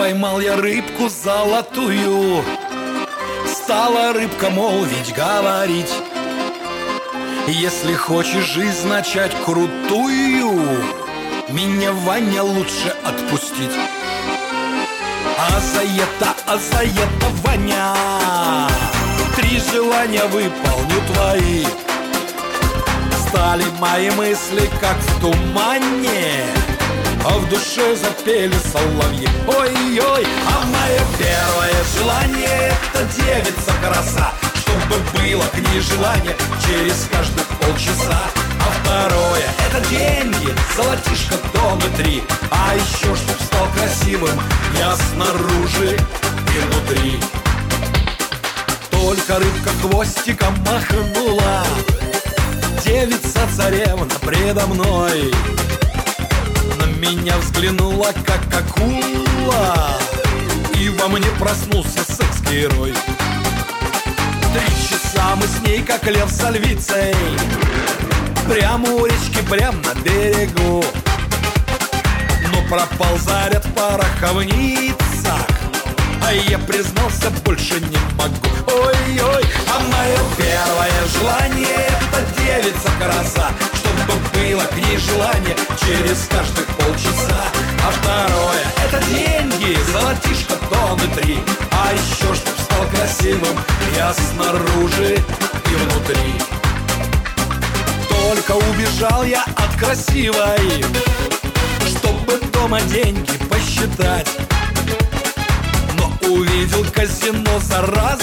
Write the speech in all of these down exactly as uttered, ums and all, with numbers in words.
Поймал я рыбку золотую, стала рыбка молвить, говорить: если хочешь жизнь начать крутую, меня, Ваня, лучше отпустить. А за это, а за это, Ваня, три желания выполню твои. Стали мои мысли как в тумане, а в душе запели соловьи. Ой-ой, а мое первое желание — это девица краса, чтобы было к ней желание через каждых полчаса. А второе — это деньги, золотишко дома три. А еще чтоб стал красивым я снаружи и внутри. Только рыбка хвостиком махнула, девица-царевна предо мной на меня взглянула, как акула, и во мне проснулся секс-герой. Три часа мы с ней, как лев со львицей, прямо у речки, прям на берегу. Но пропал заряд в пороховницах, а я признался, больше не могу. Ой-ой, а мое первое желание — это девица краса, чтобы было к ней желание через каждых полчаса. А второе — это деньги, золотишко тонны три. А еще чтоб стал красивым я снаружи и внутри. Только убежал я от красивой, чтобы дома деньги посчитать. Но увидел казино заразу,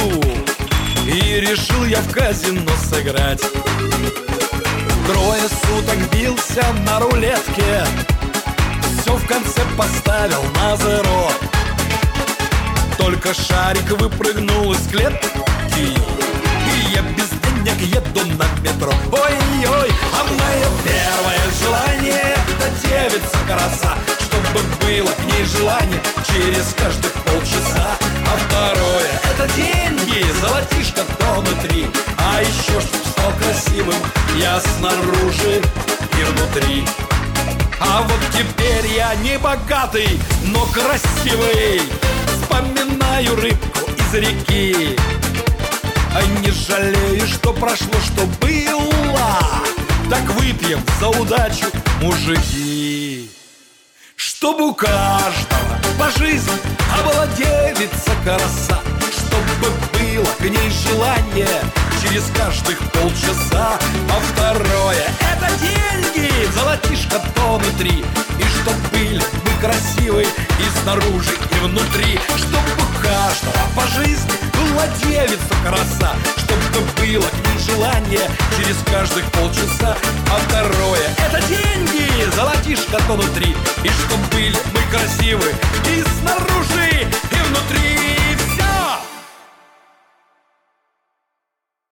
и решил я в казино сыграть. Трое суток бился на рулетке, все в конце поставил на зеро. Только шарик выпрыгнул из клетки, и я без денег еду на метро. Ой-ой, а мое первое желание — это девица краса, чтобы было к ней желание через каждых полчаса. А второе — это деньги, золотишко тонны три. А еще чтоб стал красивым я снаружи и внутри. А вот теперь я не богатый, но красивый, вспоминаю рыбку из реки. А не жалею, что прошло, что было. Так выпьем за удачу, мужики. Чтобы у каждого по жизни а была девица краса, чтобы было к ней желание через каждых полчаса. А второе — это деньги, золотишко тонны три. И чтоб были мы красивы и снаружи, и внутри. Чтоб у каждого по жизни была девица краса, чтобы было к ней желание через каждых полчаса. А второе — это деньги, золотишко тонны три. И чтоб были мы красивы и снаружи,